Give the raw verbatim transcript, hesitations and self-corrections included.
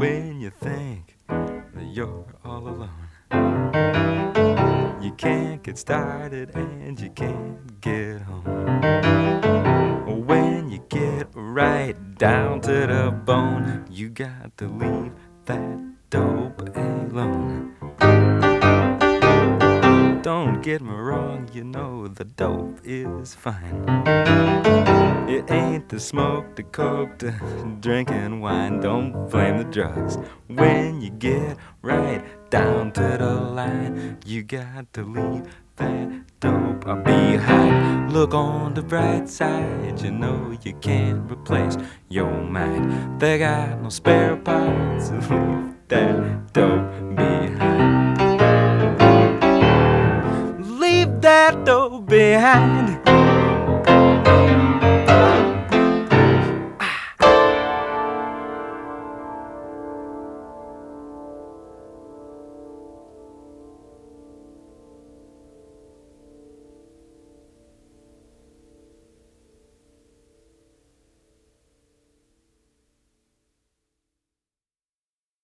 when you think that you're all alone. You can't get started and you can't get home. When you get right down to the bone, you got to leave that dope alone. Don't get me wrong, you know the dope is fine. It ain't the smoke, the coke, the drinking wine. Don't blame the drugs when you get right down to the line. You got to leave that dope behind. Look on the bright side, you know you can't replace your mind. They got no spare parts, so leave that dope behind. Leave that dope behind.